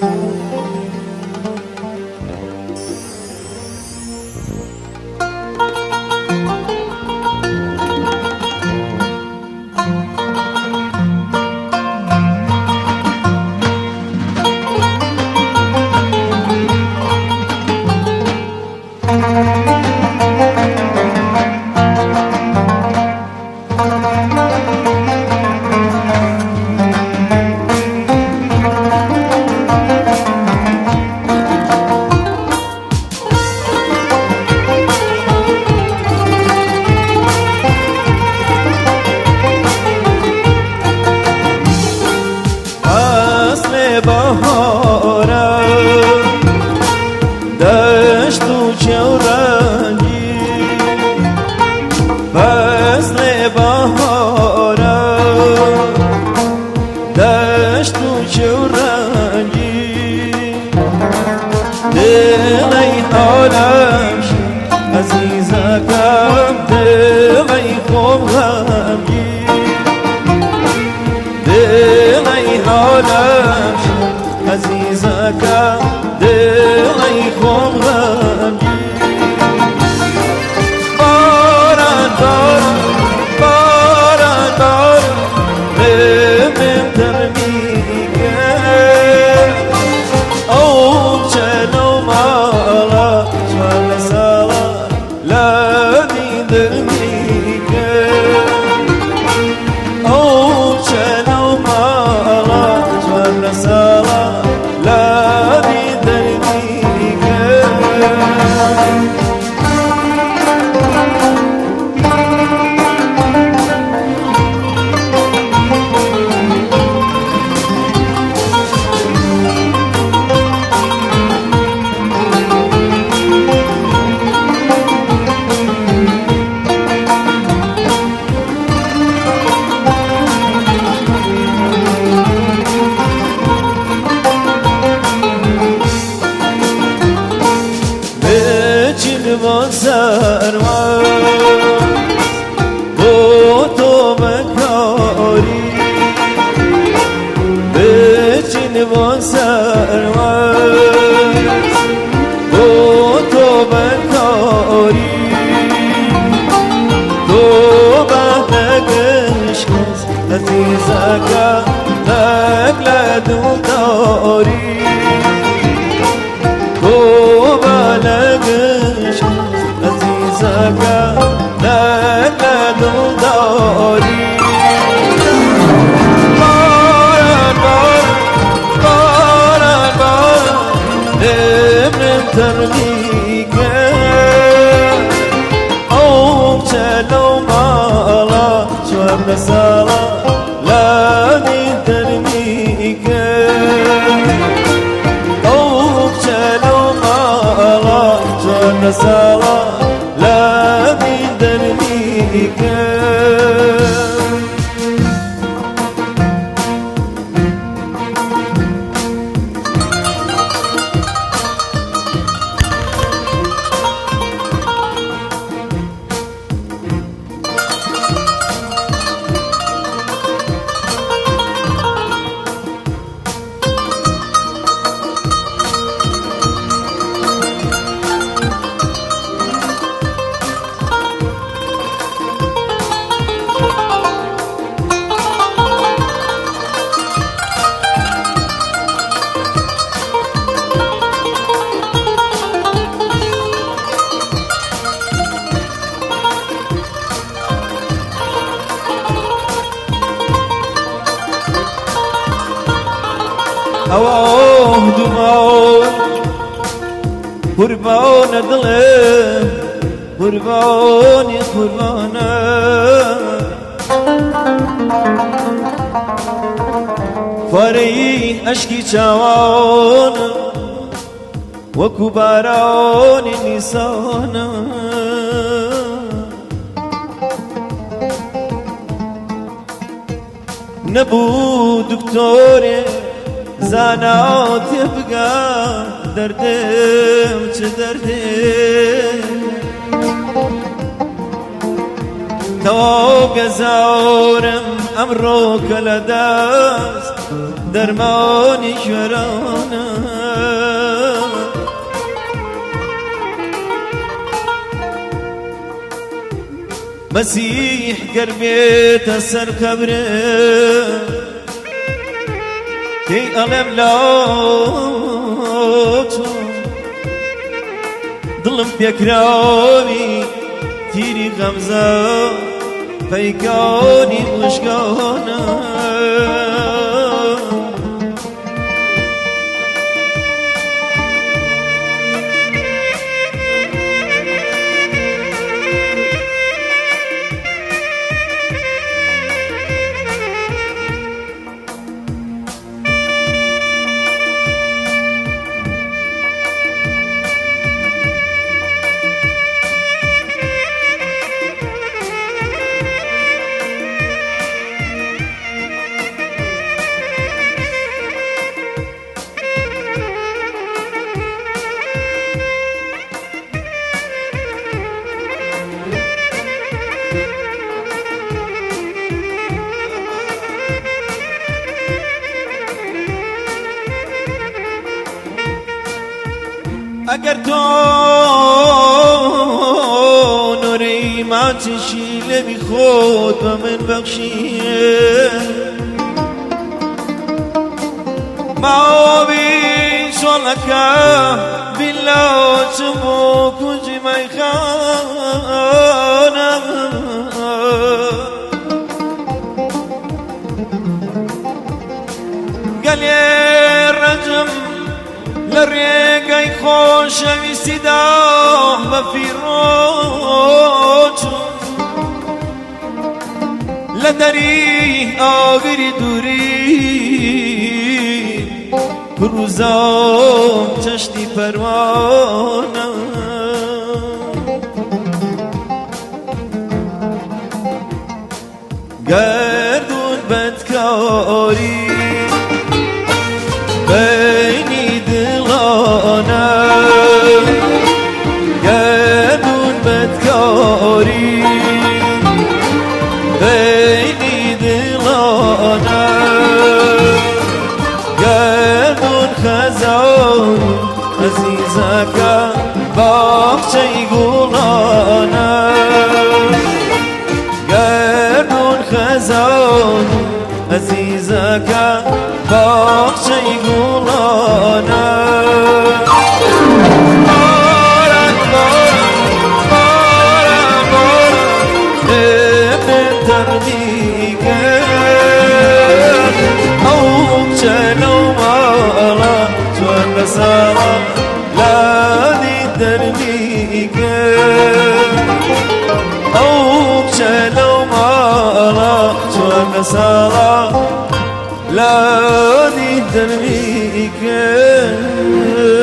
بهارم دشت و چورنگی فصل بهارم دشت و چورنگی دلی حالم عزیزکم دلی خوب غمگی دلی حالم عزیزکم دلی خوب غمگی باران باران باران باران من ترمیگه او چنو مالا چال سالا لدی درمیگه او چنو مالا چال سالا لدی درمیگه با سرماز با تو بکاری بچین با سرماز با تو بکاری تو بهتگش کس عزیزکا تکلدو داری تو بلگش عزیزکا تکلدو داری باران باران باران باران من ترمیگه او چلو مالا چوب سالا لانی ترمیگه او چلو مالا چوب سالا لانی ترمیگه اوه دماغ قربان دلم قربانی قربانم فاری اشکی چوانم وکو بارانی نیسانم نبود دکتوری زانات يبقى دردم چه دردم تو بزورم امرو کل دست درمانی کرانه مسیح قربيت سر قبره كي ألم لاوتو ظلم بيكراوي تيري غمزة فيكوني وشكونا اگر تو نور ایمان تشیل بی خود و من بخشیه ما بی شلکه بالله چمو کنج میخانم گلی رجم لريقي خوش ويسداه بفيروج لدري آغري دوري كروزام چشتي پروانه گردون بدکاری بيني دلانا قابون بدكاري بيني دلانا قابون خزان عزيزك باقشي قولانا قابون خزان عزيزك باقشي قولانا بارك بارك بارك بارك ابن ترميك أوك شلو مالا شوان سارا لا دي ترميك أوك شلو مالا شوان سارا لا دي ترميك